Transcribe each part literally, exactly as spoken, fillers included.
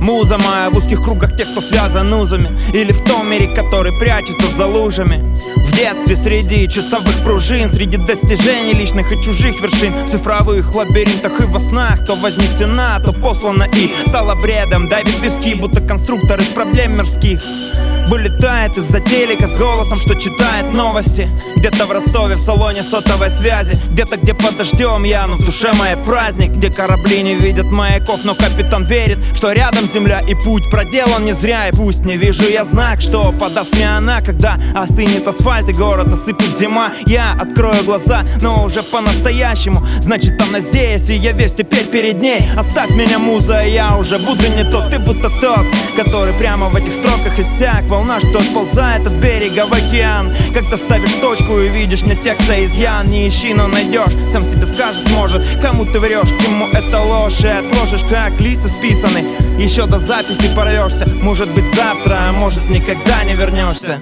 Муза моя в узких кругах тех, кто связан узами, или в том мире, который прячется за лужами. В детстве среди часовых пружин, среди достижений личных и чужих вершин, в цифровых лабиринтах и во снах, то вознесена, то послана и стала бредом. Давит виски, будто конструктор из проблем мирских. Вылетает из-за телека с голосом, что читает новости. Где-то в Ростове в салоне сотовой связи, где-то где под дождем я, но в душе моей праздник. Где корабли не видят маяков, но капитан верит, что рядом земля и путь проделан не зря. И пусть не вижу я знак, что подаст мне она, когда остынет асфальт и город осыпет зима. Я открою глаза, но уже по-настоящему. Значит она здесь, и я весь теперь перед ней. Оставь меня, муза, я уже буду не тот. Ты будто тот, который прямо в этих строках иссяк. Волна, что отползает от берега в океан. Когда ставишь точку и видишь не текста изъян. Не ищи, но найдешь, сам себе скажет, может. Кому ты врешь, кому это ложь. И отложишь, как лист исписанный. Еще до записи порвешься. Может быть завтра, а может никогда не вернешься.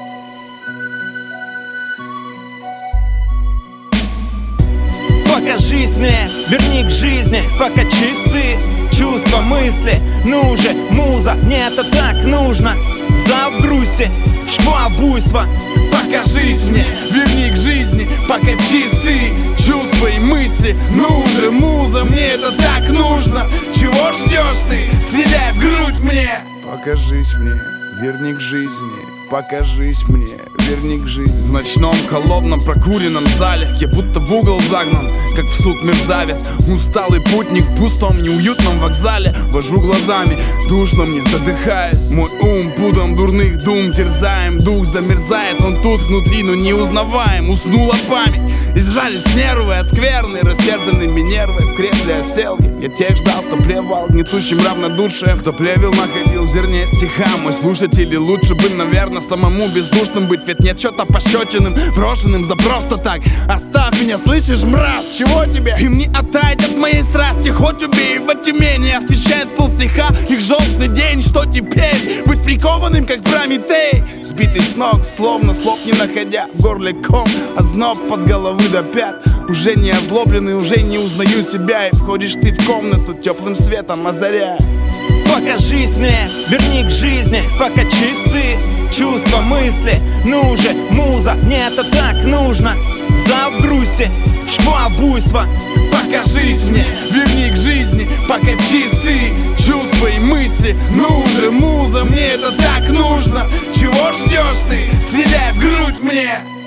Покажись мне, верни к жизни, пока чисты чувства, мысли. Ну же, муза, мне это так нужно. Зал грусти, шква буйства. Покажись мне, верни к жизни, пока чисты чувства и мысли. Ну же, муза, мне это так нужно. Чего ждешь ты? Стреляй в грудь мне. Покажись мне, верни к жизни, покажись мне, верни к жизни. В ночном, холодном, прокуренном зале я будто в угол загнан, как в суд мерзавец. Усталый путник в пустом, неуютном вокзале. Вожу глазами, душно мне, задыхаясь. Мой ум пудом дурных дум терзаем. Дух замерзает, он тут внутри, но не узнаваем. Уснула память, и сжались нервы от скверны, растерзанными нервы. В кресле осел я, я тех ждал, кто плевал гнетущим равнодушием, кто плевел, находил в зерне стиха. Мой слушатель, и лучше бы, наверное, самому бездушным быть. Ведь нет что-то пощечинным, брошенным за просто так. Оставь меня, слышишь, мразь, чего тебе? Им не оттаять от моей страсти, хоть убей. Во тьме не освещает полстиха их желчный день. Что теперь? Быть прикованным, как Прометей, сбитый с ног, словно слов не находя. В горле ком, озноб под головы до пят. Уже не озлобленный, уже не узнаю себя. И входишь ты в комнату теплым светом озаряя. Покажись мне, верни к жизни, пока чисты чувства, мысли. Ну же, муза, мне это так нужно. Зал грусти, шква буйства. Покажись мне, верни к жизни, пока чисты чувства и мысли. Ну же, муза, мне это так нужно. Чего ждешь ты? Стреляй в грудь мне.